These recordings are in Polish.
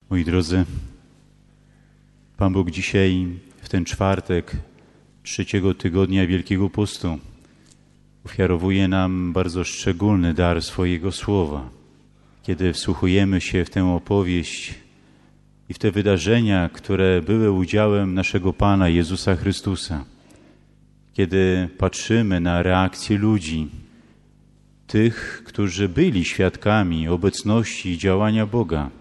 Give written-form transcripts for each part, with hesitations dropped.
Moi drodzy, Pan Bóg dzisiaj w ten czwartek 3. tygodnia Wielkiego Postu ofiarowuje nam bardzo szczególny dar swojego Słowa. Kiedy wsłuchujemy się w tę opowieść i w te wydarzenia, które były udziałem naszego Pana Jezusa Chrystusa, kiedy patrzymy na reakcję ludzi, tych, którzy byli świadkami obecności i działania Boga,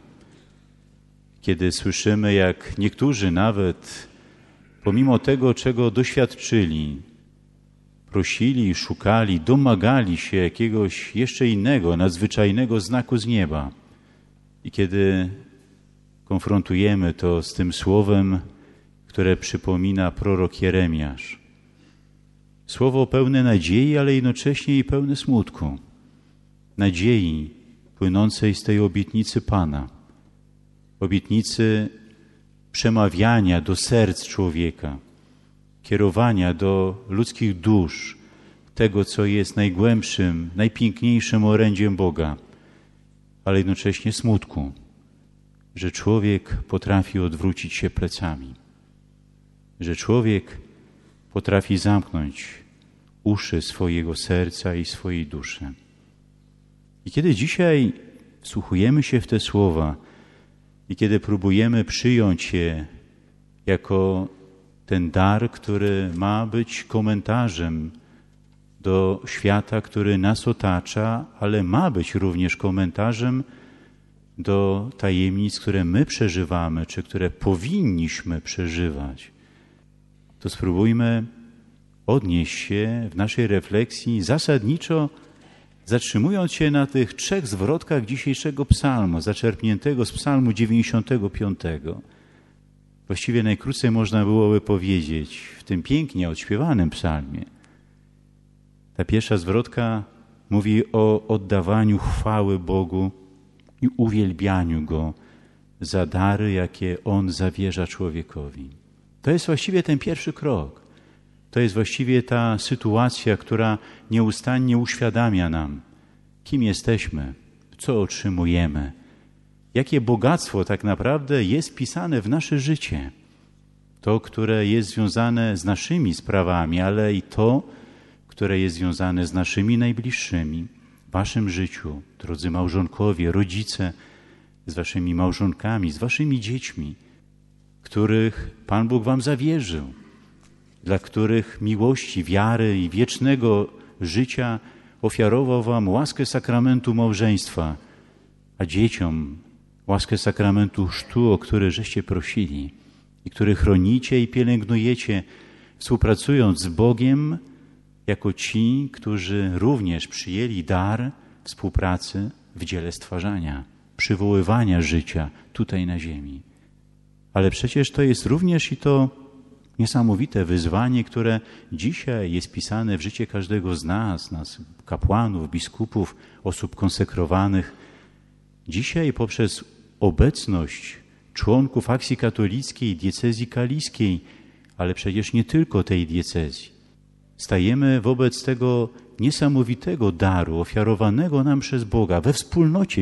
kiedy słyszymy, jak niektórzy nawet, pomimo tego, czego doświadczyli, prosili, szukali, domagali się jakiegoś jeszcze innego, nadzwyczajnego znaku z nieba. I kiedy konfrontujemy to z tym słowem, które przypomina prorok Jeremiasz. Słowo pełne nadziei, ale jednocześnie i pełne smutku. Nadziei płynącej z tej obietnicy Pana. Obietnicy przemawiania do serc człowieka, kierowania do ludzkich dusz, tego, co jest najgłębszym, najpiękniejszym orędziem Boga, ale jednocześnie smutku, że człowiek potrafi odwrócić się plecami, że człowiek potrafi zamknąć uszy swojego serca i swojej duszy. I kiedy dzisiaj wsłuchujemy się w te słowa i kiedy próbujemy przyjąć je jako ten dar, który ma być komentarzem do świata, który nas otacza, ale ma być również komentarzem do tajemnic, które my przeżywamy, czy które powinniśmy przeżywać, to spróbujmy odnieść się w naszej refleksji zasadniczo, zatrzymując się na tych 3 zwrotkach dzisiejszego psalmu, zaczerpniętego z psalmu 95. Właściwie najkrócej można byłoby powiedzieć w tym pięknie odśpiewanym psalmie. Ta pierwsza zwrotka mówi o oddawaniu chwały Bogu i uwielbianiu Go za dary, jakie On zawierza człowiekowi. To jest właściwie ten pierwszy krok. To jest właściwie ta sytuacja, która nieustannie uświadamia nam, kim jesteśmy, co otrzymujemy, jakie bogactwo tak naprawdę jest wpisane w nasze życie. To, które jest związane z naszymi sprawami, ale i to, które jest związane z naszymi najbliższymi, w waszym życiu, drodzy małżonkowie, rodzice, z waszymi małżonkami, z waszymi dziećmi, których Pan Bóg wam zawierzył, dla których miłości, wiary i wiecznego życia ofiarował wam łaskę sakramentu małżeństwa, a dzieciom łaskę sakramentu chrztu, o który żeście prosili i który chronicie i pielęgnujecie, współpracując z Bogiem jako ci, którzy również przyjęli dar współpracy w dziele stwarzania, przywoływania życia tutaj na ziemi. Ale przecież to jest również i to niesamowite wyzwanie, które dzisiaj jest pisane w życie każdego z nas kapłanów, biskupów, osób konsekrowanych. Dzisiaj poprzez obecność członków akcji katolickiej, diecezji kaliskiej, ale przecież nie tylko tej diecezji, stajemy wobec tego niesamowitego daru ofiarowanego nam przez Boga we wspólnocie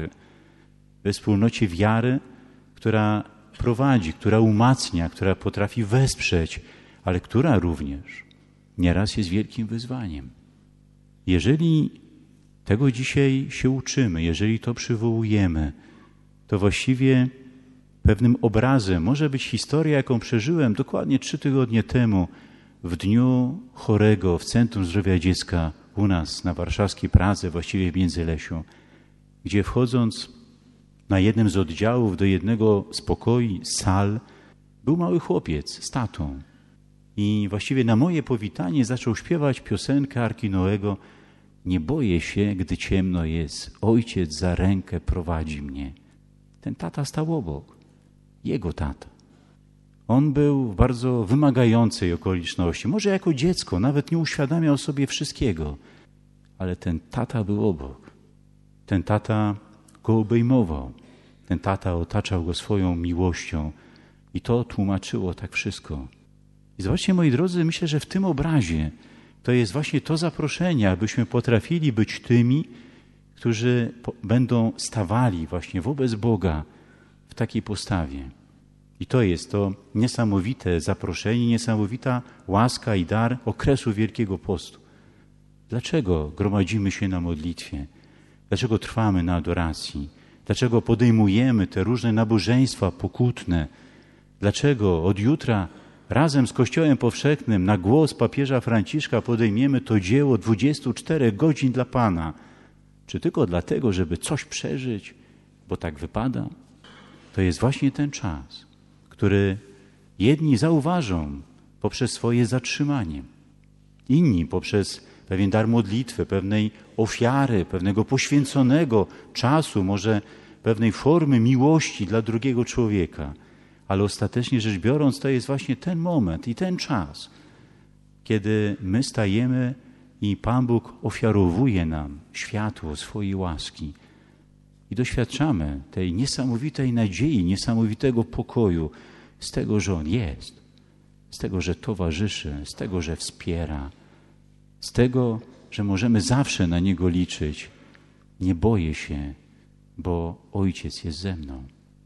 wiary, która prowadzi, która umacnia, która potrafi wesprzeć, ale która również nieraz jest wielkim wyzwaniem. Jeżeli tego dzisiaj się uczymy, jeżeli to przywołujemy, to właściwie pewnym obrazem może być historia, jaką przeżyłem dokładnie 3 tygodnie temu w dniu chorego w Centrum Zdrowia Dziecka u nas na warszawskiej Pradze, właściwie w Międzylesiu, gdzie wchodząc na jednym z oddziałów do jednego z pokoi, sal, był mały chłopiec z tatą. I właściwie na moje powitanie zaczął śpiewać piosenkę Arki Noego: nie boję się, gdy ciemno jest, ojciec za rękę prowadzi mnie. Ten tata stał obok, jego tata. On był w bardzo wymagającej okoliczności. Może jako dziecko nawet nie uświadamiał sobie wszystkiego, ale ten tata był obok. Ten tata go obejmował. Ten tata otaczał go swoją miłością i to tłumaczyło tak wszystko. I zobaczcie, moi drodzy, myślę, że w tym obrazie to jest właśnie to zaproszenie, abyśmy potrafili być tymi, którzy będą stawali właśnie wobec Boga w w takiej postawie. I to jest to niesamowite zaproszenie, niesamowita łaska i dar okresu Wielkiego Postu. Dlaczego gromadzimy się na modlitwie? Dlaczego trwamy na adoracji? Dlaczego podejmujemy te różne nabożeństwa pokutne? Dlaczego od jutra razem z Kościołem Powszechnym na głos papieża Franciszka podejmiemy to dzieło 24 godzin dla Pana? Czy tylko dlatego, żeby coś przeżyć, bo tak wypada? To jest właśnie ten czas, który jedni zauważą poprzez swoje zatrzymanie, inni poprzez pewien dar modlitwy, pewnej ofiary, pewnego poświęconego czasu, może pewnej formy miłości dla drugiego człowieka. Ale ostatecznie rzecz biorąc, to jest właśnie ten moment i ten czas, kiedy my stajemy i Pan Bóg ofiarowuje nam światło swojej łaski i doświadczamy tej niesamowitej nadziei, niesamowitego pokoju z tego, że On jest, z tego, że towarzyszy, z tego, że wspiera, z tego, że możemy zawsze na Niego liczyć. Nie boję się, bo Ojciec jest ze mną.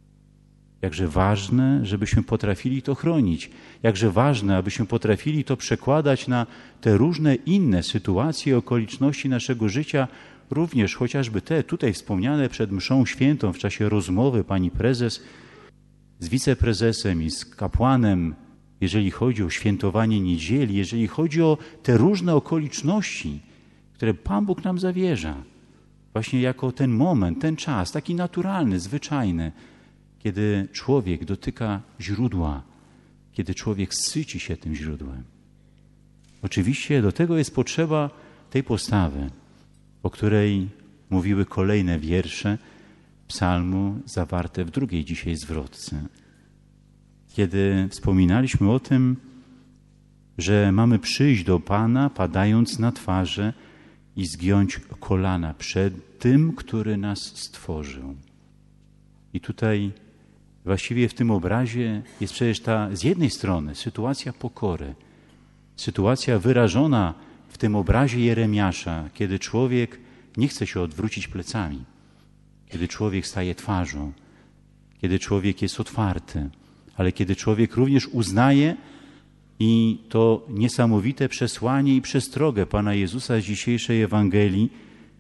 Jakże ważne, żebyśmy potrafili to chronić. Jakże ważne, abyśmy potrafili to przekładać na te różne inne sytuacje, okoliczności naszego życia, również chociażby te tutaj wspomniane przed mszą świętą w czasie rozmowy pani prezes z wiceprezesem i z kapłanem, jeżeli chodzi o świętowanie niedzieli, jeżeli chodzi o te różne okoliczności, które Pan Bóg nam zawierza. Właśnie jako ten moment, ten czas, taki naturalny, zwyczajny, kiedy człowiek dotyka źródła, kiedy człowiek syci się tym źródłem. Oczywiście do tego jest potrzeba tej postawy, o której mówiły kolejne wiersze psalmu zawarte w drugiej dzisiaj zwrotce. Kiedy wspominaliśmy o tym, że mamy przyjść do Pana, padając na twarze i zgiąć kolana przed tym, który nas stworzył. I tutaj właściwie w tym obrazie jest przecież ta z jednej strony sytuacja pokory, sytuacja wyrażona w tym obrazie Jeremiasza, kiedy człowiek nie chce się odwrócić plecami, kiedy człowiek staje twarzą, kiedy człowiek jest otwarty, ale kiedy człowiek również uznaje i to niesamowite przesłanie i przestrogę Pana Jezusa z dzisiejszej Ewangelii,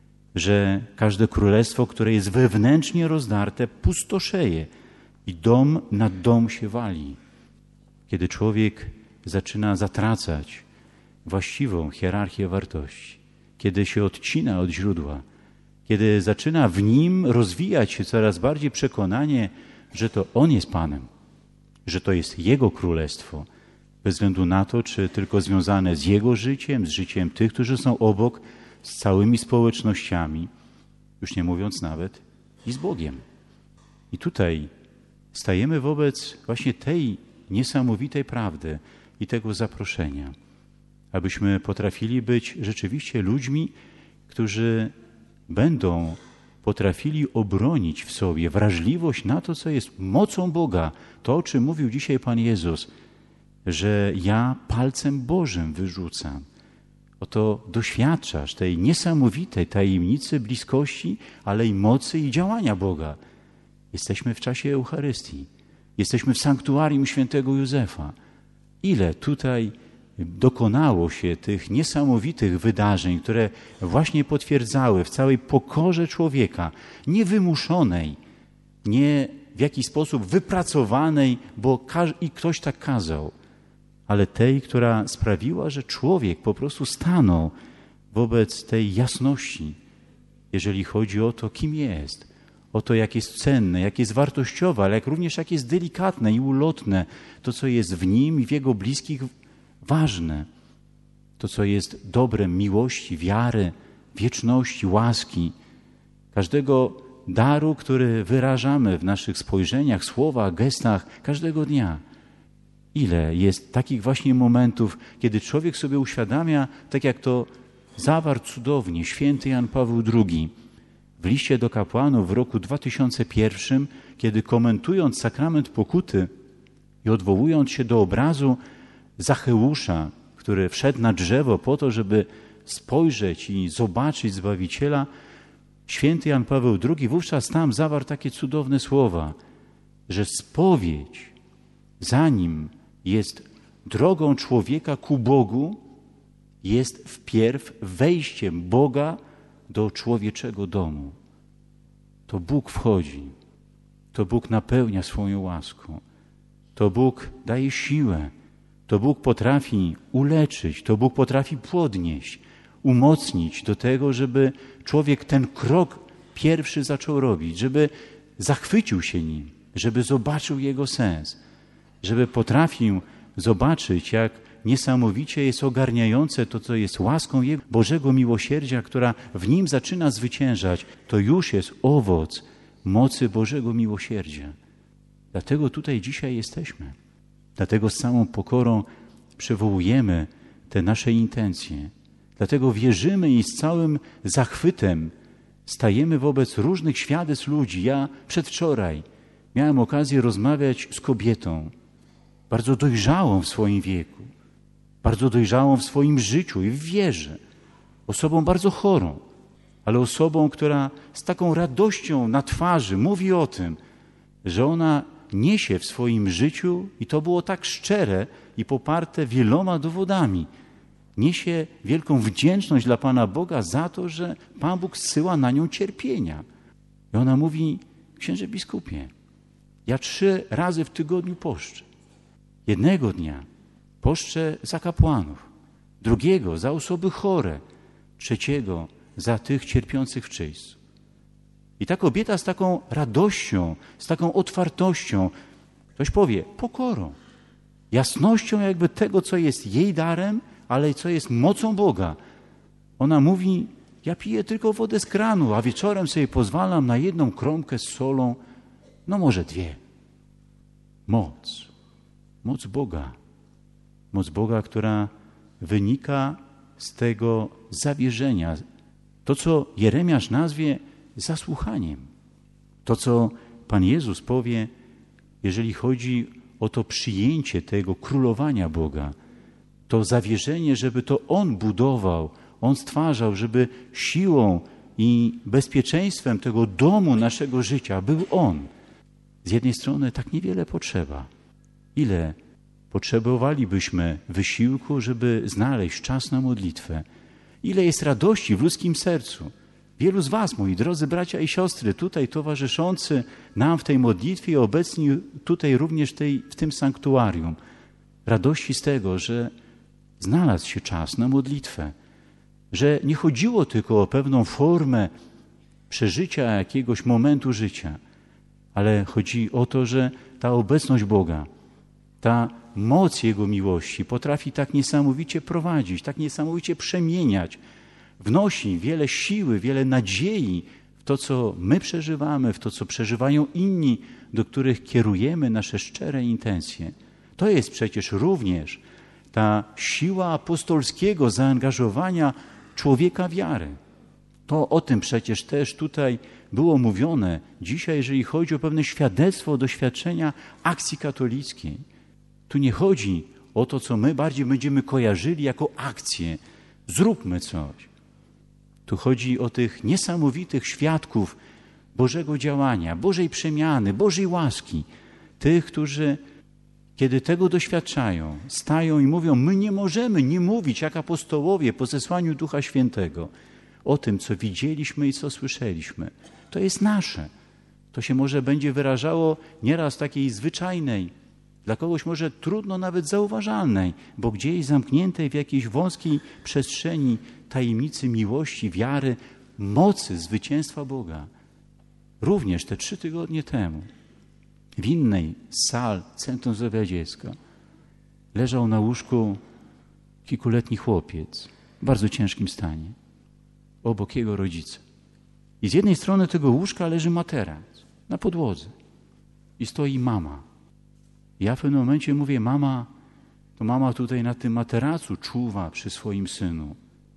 że każde królestwo, które jest wewnętrznie rozdarte, pustoszeje i dom nad dom się wali. Kiedy człowiek zaczyna zatracać właściwą hierarchię wartości, kiedy się odcina od źródła, kiedy zaczyna w nim rozwijać się coraz bardziej przekonanie, że to On jest Panem, że to jest Jego królestwo, bez względu na to, czy tylko związane z Jego życiem, z życiem tych, którzy są obok, z całymi społecznościami, już nie mówiąc nawet i z Bogiem. I tutaj stajemy wobec właśnie tej niesamowitej prawdy i tego zaproszenia, abyśmy potrafili być rzeczywiście ludźmi, którzy będą potrafili obronić w sobie wrażliwość na to, co jest mocą Boga. To, o czym mówił dzisiaj Pan Jezus, że ja palcem Bożym wyrzucam. Oto doświadczasz tej niesamowitej tajemnicy bliskości, ale i mocy i działania Boga. Jesteśmy w czasie Eucharystii. Jesteśmy w sanktuarium świętego Józefa. Ile tutaj dokonało się tych niesamowitych wydarzeń, które właśnie potwierdzały w całej pokorze człowieka, niewymuszonej, nie w jakiś sposób wypracowanej, bo i ktoś tak kazał, ale tej, która sprawiła, że człowiek po prostu stanął wobec tej jasności, jeżeli chodzi o to, kim jest, o to, jak jest cenne, jak jest wartościowe, ale jak również jak jest delikatne i ulotne, to, co jest w nim i w jego bliskich ważne, to, co jest dobrem miłości, wiary, wieczności, łaski, każdego daru, który wyrażamy w naszych spojrzeniach, słowach, gestach każdego dnia. Ile jest takich właśnie momentów, kiedy człowiek sobie uświadamia, tak jak to zawarł cudownie święty Jan Paweł II w liście do kapłanów w roku 2001, kiedy komentując sakrament pokuty i odwołując się do obrazu Zacheusza, który wszedł na drzewo po to, żeby spojrzeć i zobaczyć Zbawiciela, święty Jan Paweł II wówczas tam zawarł takie cudowne słowa. że spowiedź, zanim jest drogą człowieka ku Bogu, jest wpierw wejściem Boga do człowieczego domu. To Bóg wchodzi, to Bóg napełnia swoją łaską, to Bóg daje siłę, to Bóg potrafi uleczyć, to Bóg potrafi podnieść, umocnić do tego, żeby człowiek ten krok pierwszy zaczął robić, żeby zachwycił się nim, żeby zobaczył jego sens, żeby potrafił zobaczyć, jak niesamowicie jest ogarniające to, co jest łaską Jego Bożego miłosierdzia, która w nim zaczyna zwyciężać. To już jest owoc mocy Bożego miłosierdzia. Dlatego tutaj dzisiaj jesteśmy. Dlatego z całą pokorą przywołujemy te nasze intencje. Dlatego wierzymy i z całym zachwytem stajemy wobec różnych świadectw ludzi. Ja przedwczoraj miałem okazję rozmawiać z kobietą, bardzo dojrzałą w swoim wieku, bardzo dojrzałą w swoim życiu i w wierze, osobą bardzo chorą, ale osobą, która z taką radością na twarzy mówi o tym, że ona niesie w swoim życiu, i to było tak szczere i poparte wieloma dowodami, niesie wielką wdzięczność dla Pana Boga za to, że Pan Bóg zsyła na nią cierpienia. I ona mówi: księże biskupie, ja 3 razy w tygodniu poszczę. Jednego dnia poszczę za kapłanów, drugiego za osoby chore, trzeciego za tych cierpiących w czyśćcu. I ta kobieta z taką radością, z taką otwartością, ktoś powie, pokorą, jasnością jakby tego, co jest jej darem, ale co jest mocą Boga. Ona mówi: ja piję tylko wodę z kranu, a wieczorem sobie pozwalam na 1 kromkę z solą, no może 2. Moc Boga. Moc Boga, która wynika z tego zawierzenia. To, co Jeremiasz nazwie zasłuchaniem. To, co Pan Jezus powie, jeżeli chodzi o to przyjęcie tego królowania Boga, to zawierzenie, żeby to On budował, On stwarzał, żeby siłą i bezpieczeństwem tego domu naszego życia był On. Z jednej strony tak niewiele potrzeba. Ile potrzebowalibyśmy wysiłku, żeby znaleźć czas na modlitwę? Ile jest radości w ludzkim sercu? Wielu z was, moi drodzy bracia i siostry, tutaj towarzyszący nam w tej modlitwie i obecni tutaj również w tym sanktuarium, radości z tego, że znalazł się czas na modlitwę, że nie chodziło tylko o pewną formę przeżycia jakiegoś momentu życia, ale chodzi o to, że ta obecność Boga, ta moc Jego miłości potrafi tak niesamowicie prowadzić, tak niesamowicie przemieniać, wnosi wiele siły, wiele nadziei w to, co my przeżywamy, w to, co przeżywają inni, do których kierujemy nasze szczere intencje. To jest przecież również ta siła apostolskiego zaangażowania człowieka wiary. To o tym przecież też tutaj było mówione dzisiaj, jeżeli chodzi o pewne świadectwo, doświadczenia akcji katolickiej. Tu nie chodzi o to, co my bardziej będziemy kojarzyli jako akcję. Zróbmy coś. Tu chodzi o tych niesamowitych świadków Bożego działania, Bożej przemiany, Bożej łaski. Tych, którzy, kiedy tego doświadczają, stają i mówią: my nie możemy nie mówić jak apostołowie po zesłaniu Ducha Świętego o tym, co widzieliśmy i co słyszeliśmy. To jest nasze. To się może będzie wyrażało nieraz takiej zwyczajnej, dla kogoś może trudno nawet zauważalnej, bo gdzieś zamkniętej w jakiejś wąskiej przestrzeni tajemnicy miłości, wiary, mocy zwycięstwa Boga. Również te 3 tygodnie temu w innej z sal Centrum Zdrowia Dziecka leżał na łóżku kilkuletni chłopiec w bardzo ciężkim stanie, obok jego rodzica. I z jednej strony tego łóżka leży materac na podłodze i stoi mama. Ja w pewnym momencie mówię: mama, to mama tutaj na tym materacu czuwa przy swoim synu.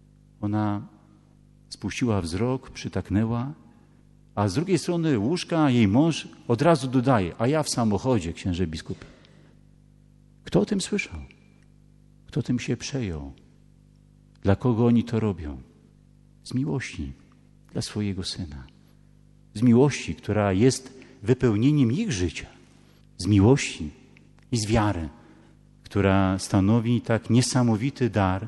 Ona spuściła wzrok, przytaknęła, a z drugiej strony łóżka jej mąż od razu dodaje: a ja w samochodzie, księże biskupie. Kto o tym słyszał? Kto tym się przejął? Dla kogo oni to robią? Z miłości dla swojego syna. Z miłości, która jest wypełnieniem ich życia. z miłości i z wiary, która stanowi tak niesamowity dar,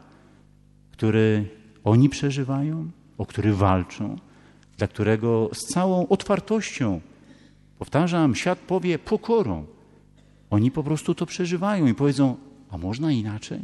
który oni przeżywają, o który walczą, dla którego z całą otwartością, powtarzam, świat powie pokorą, oni po prostu to przeżywają i powiedzą, a można inaczej?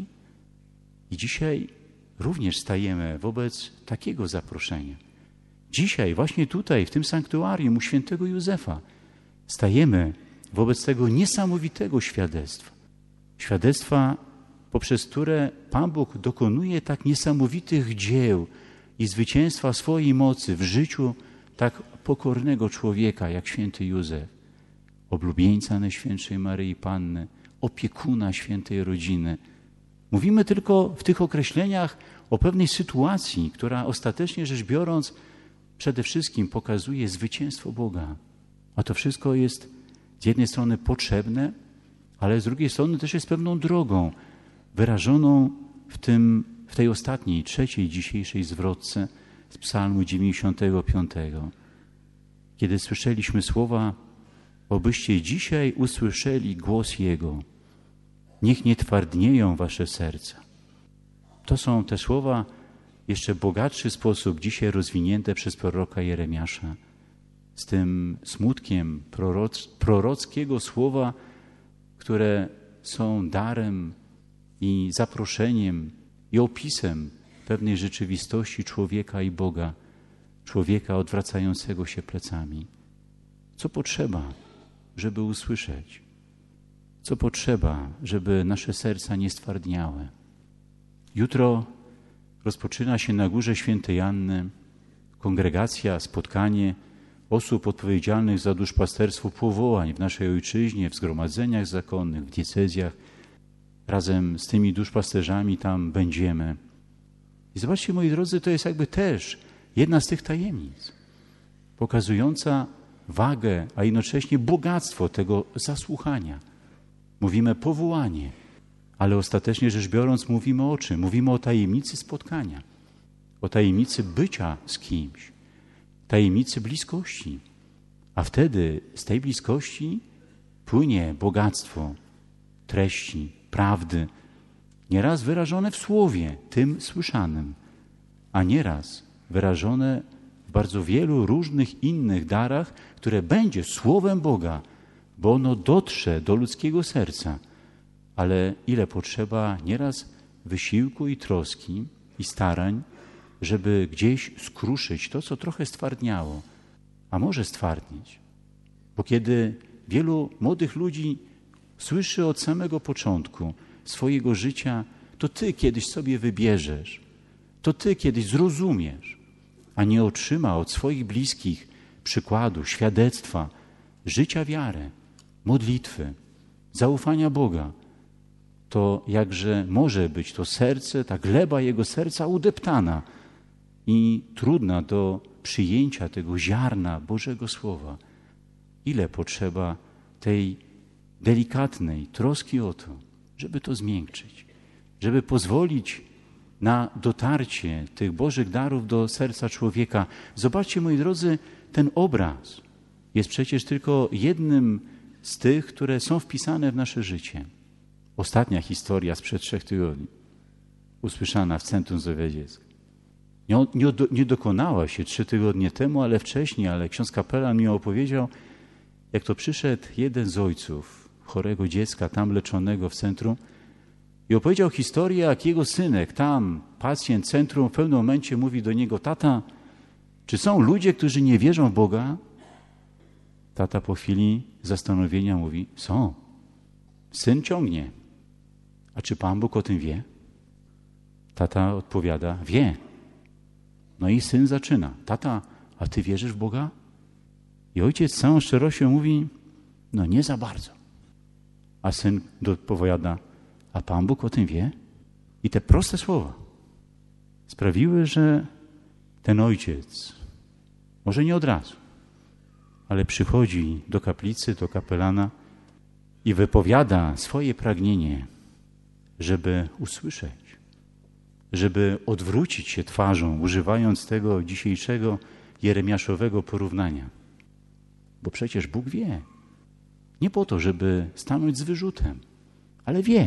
I dzisiaj również stajemy wobec takiego zaproszenia. Dzisiaj, właśnie tutaj, w tym sanktuarium u świętego Józefa, stajemy wobec tego niesamowitego świadectwa. Świadectwa, poprzez które Pan Bóg dokonuje tak niesamowitych dzieł i zwycięstwa swojej mocy w życiu tak pokornego człowieka, jak święty Józef, oblubieńca Najświętszej Maryi Panny, opiekuna świętej rodziny. Mówimy tylko w tych określeniach o pewnej sytuacji, która ostatecznie rzecz biorąc przede wszystkim pokazuje zwycięstwo Boga. A to wszystko jest z jednej strony potrzebne, ale z drugiej strony też jest pewną drogą wyrażoną w tej ostatniej, trzeciej dzisiejszej zwrotce z Psalmu 95. Kiedy słyszeliśmy słowa, obyście dzisiaj usłyszeli głos Jego. Niech nie twardnieją wasze serca. To są te słowa w jeszcze bogatszy sposób dzisiaj rozwinięte przez proroka Jeremiasza. Z tym smutkiem prorockiego słowa, które są darem i zaproszeniem i opisem pewnej rzeczywistości człowieka i Boga, człowieka odwracającego się plecami. Co potrzeba, żeby usłyszeć? Co potrzeba, żeby nasze serca nie stwardniały? Jutro rozpoczyna się na Górze Świętej Anny kongregacja, spotkanie osób odpowiedzialnych za duszpasterstwo powołań w naszej ojczyźnie, w zgromadzeniach zakonnych, w diecezjach. Razem z tymi duszpasterzami tam będziemy. I zobaczcie, moi drodzy, to jest jakby też jedna z tych tajemnic, pokazująca wagę, a jednocześnie bogactwo tego zasłuchania. Mówimy powołanie, ale ostatecznie rzecz biorąc mówimy o czym? Mówimy o tajemnicy spotkania, o tajemnicy bycia z kimś, tajemnicy bliskości. A wtedy z tej bliskości płynie bogactwo treści, prawdy, nieraz wyrażone w słowie, tym słyszanym, a nieraz wyrażone w bardzo wielu różnych innych darach, które będzie słowem Boga, bo ono dotrze do ludzkiego serca. Ale ile potrzeba nieraz wysiłku i troski i starań, żeby gdzieś skruszyć to, co trochę stwardniało, a może stwardnieć. Bo kiedy wielu młodych ludzi słyszy od samego początku swojego życia, to ty kiedyś sobie wybierzesz, to ty kiedyś zrozumiesz, a nie otrzyma od swoich bliskich przykładu, świadectwa, życia wiary, modlitwy, zaufania Boga, to jakże może być to serce, ta gleba jego serca udeptana i trudna do przyjęcia tego ziarna Bożego Słowa. Ile potrzeba tej delikatnej troski o to, żeby to zmiękczyć, żeby pozwolić na dotarcie tych Bożych darów do serca człowieka. Zobaczcie, moi drodzy, ten obraz jest przecież tylko jednym z tych, które są wpisane w nasze życie. Ostatnia historia sprzed 3 tygodni, usłyszana w Centrum Zdrowia Dziecka. Nie dokonała się 3 tygodnie temu, ale wcześniej, ale ksiądz kapelan mi opowiedział, jak to przyszedł jeden z ojców chorego dziecka, tam leczonego w centrum i opowiedział historię, jak jego synek, tam pacjent centrum w pewnym momencie mówi do niego: tata, czy są ludzie, którzy nie wierzą w Boga? Tata po chwili zastanowienia mówi: są. Syn ciągnie: a czy Pan Bóg o tym wie? Tata odpowiada: wie. No i syn zaczyna: tata, a ty wierzysz w Boga? I ojciec z całą szczerością mówi: no nie za bardzo. A syn dopowiada: a Pan Bóg o tym wie? I te proste słowa sprawiły, że ten ojciec, może nie od razu, ale przychodzi do kaplicy, do kapelana i wypowiada swoje pragnienie, żeby usłyszeć, żeby odwrócić się twarzą, używając tego dzisiejszego jeremiaszowego porównania. Bo przecież Bóg wie. Nie po to, żeby stanąć z wyrzutem, ale wie.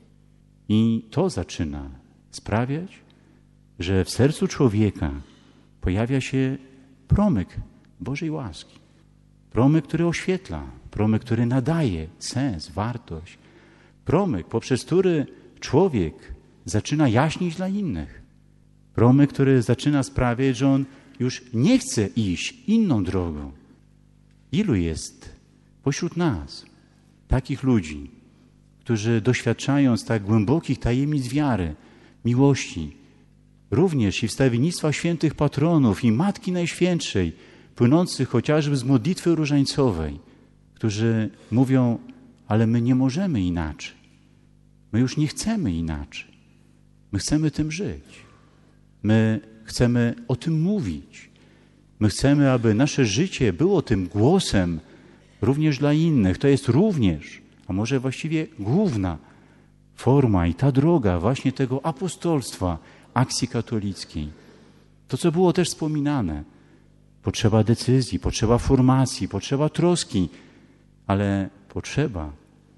I to zaczyna sprawiać, że w sercu człowieka pojawia się promyk Bożej łaski. Promyk, który oświetla, promyk, który nadaje sens, wartość. Promyk, poprzez który człowiek zaczyna jaśnić dla innych. Promyk, który zaczyna sprawiać, że on już nie chce iść inną drogą. Ilu jest pośród nas takich ludzi, którzy doświadczając tak głębokich tajemnic wiary, miłości, również i wstawiennictwa świętych patronów i Matki Najświętszej, płynących chociażby z modlitwy różańcowej, którzy mówią, ale my nie możemy inaczej. My już nie chcemy inaczej. My chcemy tym żyć. My chcemy o tym mówić. My chcemy, aby nasze życie było tym głosem również dla innych. To jest również, a może właściwie główna forma i ta droga właśnie tego apostolstwa, akcji katolickiej. To, co było też wspominane. Potrzeba decyzji, potrzeba formacji, potrzeba troski, ale potrzeba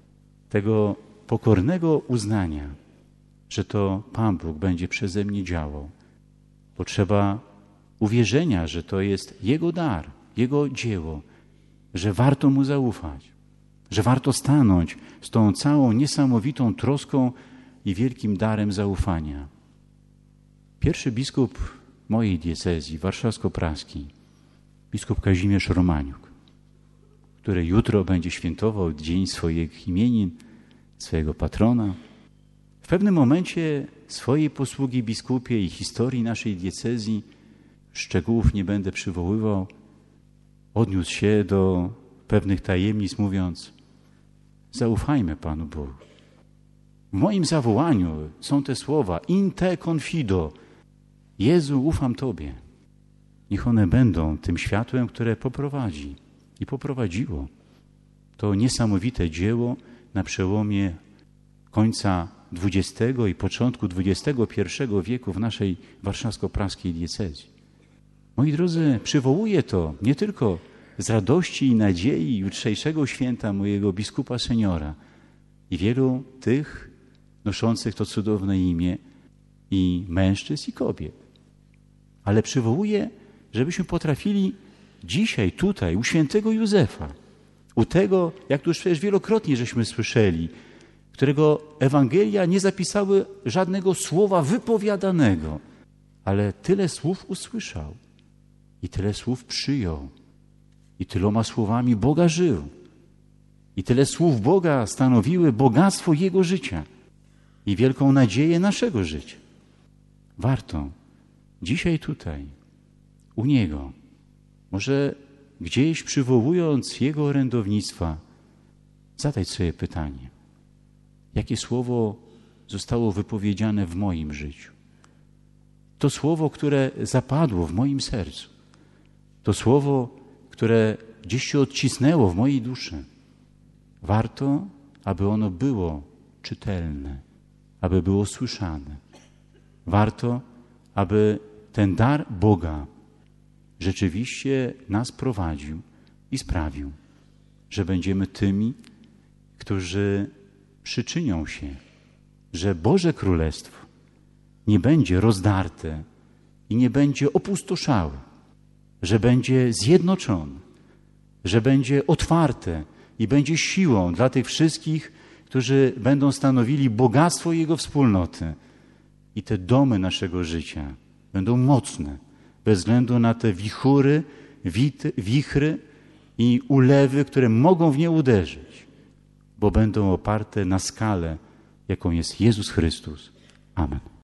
tego pokornego uznania, że to Pan Bóg będzie przeze mnie działał. Potrzeba uwierzenia, że to jest Jego dar, Jego dzieło, że warto Mu zaufać, że warto stanąć z tą całą niesamowitą troską i wielkim darem zaufania. Pierwszy biskup mojej diecezji, warszawsko-praskiej, biskup Kazimierz Romaniuk, który jutro będzie świętował dzień swoich imienin, swojego patrona. W pewnym momencie swojej posługi biskupie i historii naszej diecezji, szczegółów nie będę przywoływał, odniósł się do pewnych tajemnic, mówiąc: zaufajmy Panu Bogu. W moim zawołaniu są te słowa: in te confido. Jezu, ufam Tobie. Niech one będą tym światłem, które poprowadzi i poprowadziło to niesamowite dzieło na przełomie końca XX i początku XXI wieku w naszej warszawsko-praskiej diecezji. Moi drodzy, przywołuję to nie tylko z radości i nadziei jutrzejszego święta mojego biskupa seniora i wielu tych noszących to cudowne imię i mężczyzn i kobiet, ale przywołuję, żebyśmy potrafili dzisiaj tutaj u świętego Józefa, u tego, jak tu już przecież wielokrotnie żeśmy słyszeli, którego Ewangelia nie zapisały żadnego słowa wypowiadanego, ale tyle słów usłyszał i tyle słów przyjął i tyloma słowami Boga żył i tyle słów Boga stanowiły bogactwo Jego życia i wielką nadzieję naszego życia. Warto dzisiaj tutaj u Niego, może gdzieś przywołując Jego orędownictwa, zadać sobie pytanie: jakie słowo zostało wypowiedziane w moim życiu? To słowo, które zapadło w moim sercu. To słowo, które gdzieś się odcisnęło w mojej duszy. Warto, aby ono było czytelne, aby było słyszane. Warto, aby ten dar Boga rzeczywiście nas prowadził i sprawił, że będziemy tymi, którzy przyczynią się, że Boże Królestwo nie będzie rozdarte i nie będzie opustoszałe, że będzie zjednoczone, że będzie otwarte i będzie siłą dla tych wszystkich, którzy będą stanowili bogactwo Jego wspólnoty. I te domy naszego życia będą mocne, bez względu na te wichury, wichry i ulewy, które mogą w nie uderzyć, bo będą oparte na skale, jaką jest Jezus Chrystus. Amen.